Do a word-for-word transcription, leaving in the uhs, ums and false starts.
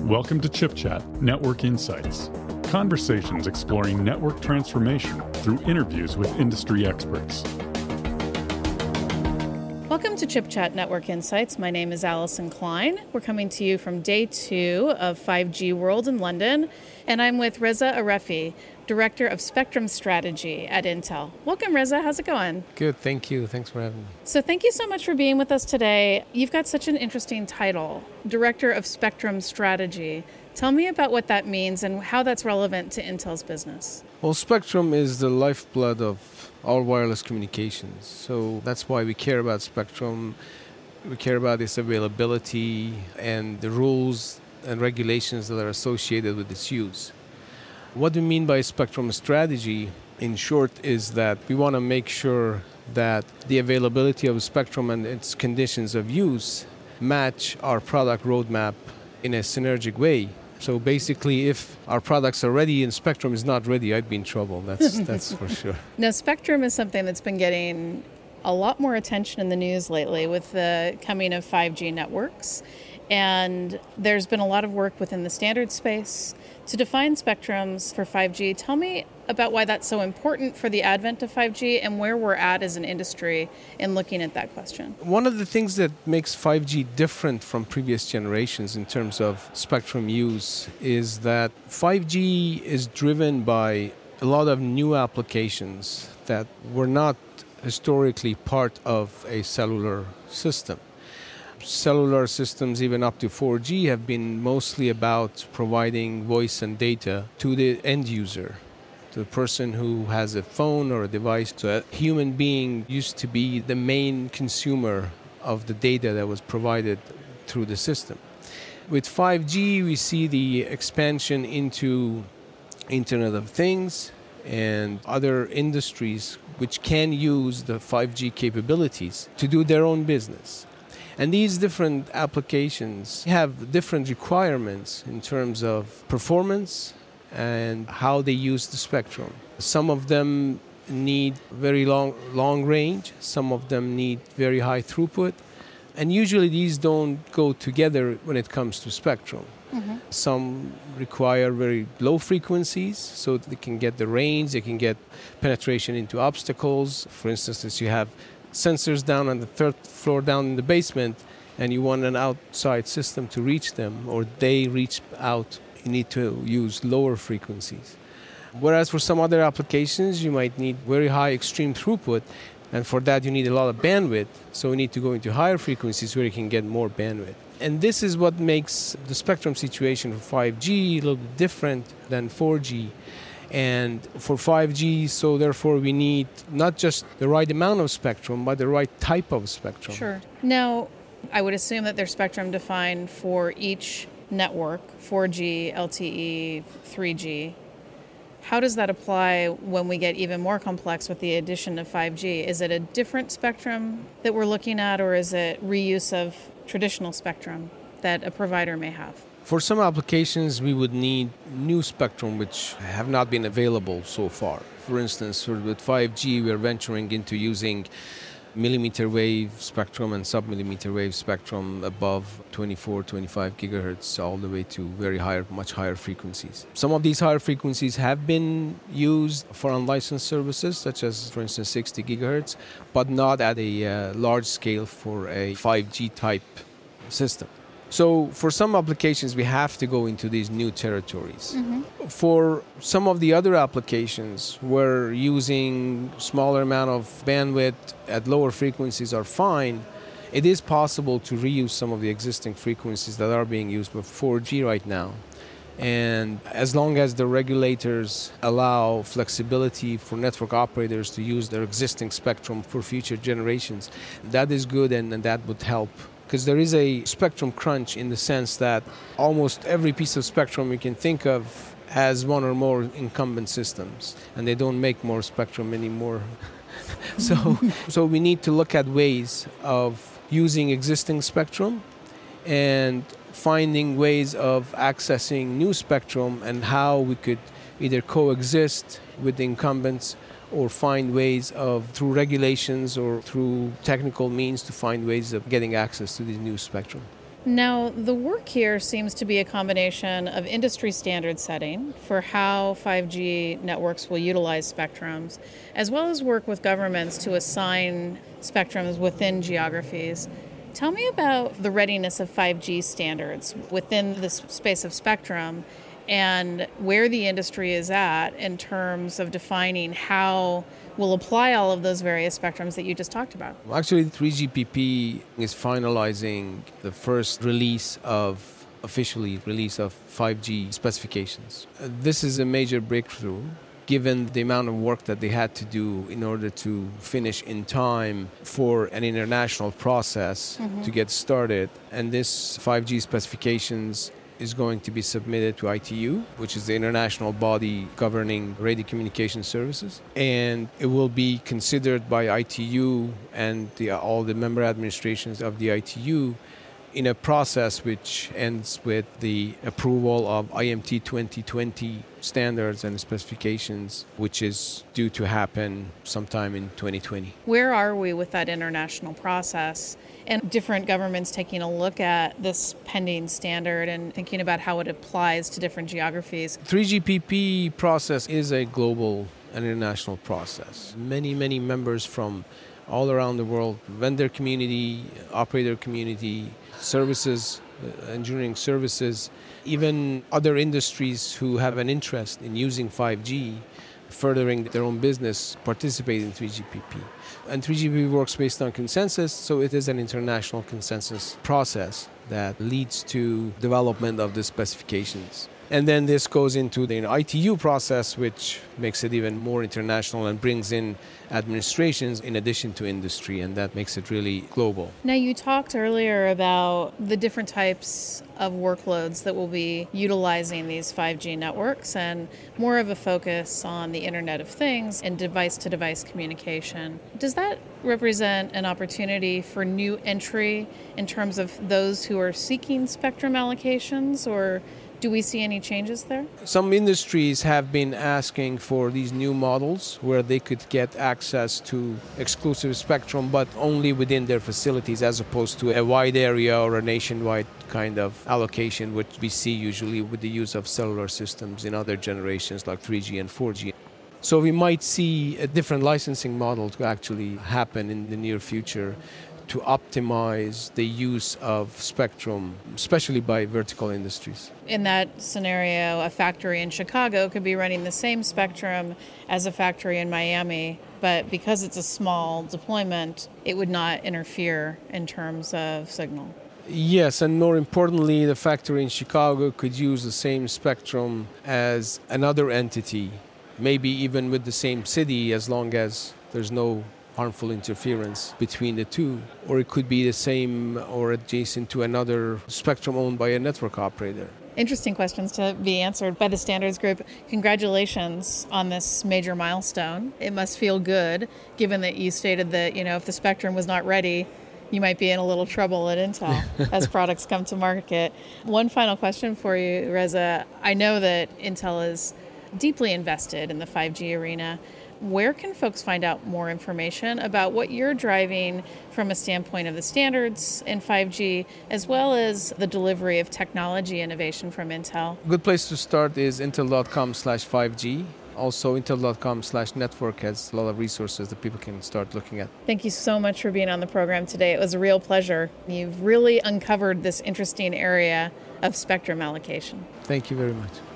Welcome to Chip Chat Network Insights. Conversations exploring network transformation through interviews with industry experts. Welcome to Chip Chat Network Insights. My name is Allison Klein. We're coming to you from day two of five G World in London, and I'm with Reza Arefi, Director of Spectrum Strategy at Intel. Welcome, Reza. How's it going? Good, thank you. Thanks for having me. So thank you so much for being with us today. You've got such an interesting title, Director of Spectrum Strategy. Tell me about what that means and how that's relevant to Intel's business. Well, spectrum is the lifeblood of all wireless communications. So that's why we care about spectrum. We care about its availability and the rules and regulations that are associated with its use. What we mean by spectrum strategy, in short, is that we want to make sure that the availability of spectrum and its conditions of use match our product roadmap in a synergic way. So basically, if our products are ready and spectrum is not ready, I'd be in trouble. That's that's for sure. Now, spectrum is something that's been getting a lot more attention in the news lately with the coming of five G networks. And there's been a lot of work within the standard space to define spectrums for five G. Tell me about why that's so important for the advent of five G and where we're at as an industry in looking at that question. One of the things that makes five G different from previous generations in terms of spectrum use is that five G is driven by a lot of new applications that were not historically part of a cellular system. Cellular systems, even up to four G, have been mostly about providing voice and data to the end user, to the person who has a phone or a device. So a human being used to be the main consumer of the data that was provided through the system. With five G, we see the expansion into Internet of Things and other industries which can use the five G capabilities to do their own business. And these different applications have different requirements in terms of performance and how they use the spectrum. Some of them need very long, long range. Some of them need very high throughput. And usually these don't go together when it comes to spectrum. Mm-hmm. Some require very low frequencies so that they can get the range, they can get penetration into obstacles. For instance, if you have sensors down on the third floor down in the basement and you want an outside system to reach them or they reach out, you need to use lower frequencies. Whereas for some other applications you might need very high extreme throughput, and for that you need a lot of bandwidth, so we need to go into higher frequencies where you can get more bandwidth. And this is what makes the spectrum situation for five G a little bit different than four G. And for five G, so therefore we need not just the right amount of spectrum, but the right type of spectrum. Sure. Now, I would assume that there's spectrum defined for each network, four G, L T E, three G. How does that apply when we get even more complex with the addition of five G? Is it a different spectrum that we're looking at, or is it reuse of traditional spectrum that a provider may have? For some applications, we would need new spectrum which have not been available so far. For instance, with five G, we're venturing into using millimeter wave spectrum and sub-millimeter wave spectrum above twenty-four, twenty-five gigahertz all the way to very higher, much higher frequencies. Some of these higher frequencies have been used for unlicensed services, such as, for instance, sixty gigahertz, but not at a uh, large scale for a five G type system. So for some applications, we have to go into these new territories. Mm-hmm. For some of the other applications, where using smaller amount of bandwidth at lower frequencies are fine, it is possible to reuse some of the existing frequencies that are being used with four G right now. And as long as the regulators allow flexibility for network operators to use their existing spectrum for future generations, that is good, and, and that would help. Because there is a spectrum crunch in the sense that almost every piece of spectrum you can think of has one or more incumbent systems, and they don't make more spectrum anymore. so, so we need to look at ways of using existing spectrum and finding ways of accessing new spectrum and how we could either coexist with the incumbents or find ways of, through regulations or through technical means, to find ways of getting access to this new spectrum. Now, the work here seems to be a combination of industry standard setting for how five G networks will utilize spectrums, as well as work with governments to assign spectrums within geographies. Tell me about the readiness of five G standards within this space of spectrum and where the industry is at in terms of defining how we'll apply all of those various spectrums that you just talked about. Actually, three G P P is finalizing the first release of, officially release of five G specifications. Uh, This is a major breakthrough given the amount of work that they had to do in order to finish in time for an international process mm-hmm. to get started. And this five G specifications is going to be submitted to I T U, which is the international body governing radio communication services. And it will be considered by I T U and the, all the member administrations of the I T U in a process which ends with the approval of I M T twenty twenty standards and specifications, which is due to happen sometime in twenty twenty. Where are we with that international process and different governments taking a look at this pending standard and thinking about how it applies to different geographies? three G P P process is a global and international process. Many, many members from all around the world, vendor community, operator community, services, uh, engineering services, even other industries who have an interest in using five G, furthering their own business, participate in three G P P. And three G P P works based on consensus, so it is an international consensus process that leads to development of the specifications. And then this goes into the I T U process, which makes it even more international and brings in administrations in addition to industry, and that makes it really global. Now, you talked earlier about the different types of workloads that will be utilizing these five G networks and more of a focus on the Internet of Things and device-to-device communication. Does that represent an opportunity for new entry in terms of those who are seeking spectrum allocations, or do we see any changes there? Some industries have been asking for these new models where they could get access to exclusive spectrum, but only within their facilities as opposed to a wide area or a nationwide kind of allocation, which we see usually with the use of cellular systems in other generations like three G and four G. So we might see a different licensing model to actually happen in the near future to optimize the use of spectrum, especially by vertical industries. In that scenario, a factory in Chicago could be running the same spectrum as a factory in Miami, but because it's a small deployment, it would not interfere in terms of signal. Yes, and more importantly, the factory in Chicago could use the same spectrum as another entity, maybe even with the same city, as long as there's no harmful interference between the two. Or it could be the same or adjacent to another spectrum owned by a network operator. Interesting questions to be answered by the standards group. Congratulations on this major milestone. It must feel good, given that you stated that, you know, if the spectrum was not ready, you might be in a little trouble at Intel as products come to market. One final question for you, Reza. I know that Intel is deeply invested in the five G arena. Where can folks find out more information about what you're driving from a standpoint of the standards in five G, as well as the delivery of technology innovation from Intel? A good place to start is intel.com slash 5G. Also, intel.com slash network has a lot of resources that people can start looking at. Thank you so much for being on the program today. It was a real pleasure. You've really uncovered this interesting area of spectrum allocation. Thank you very much.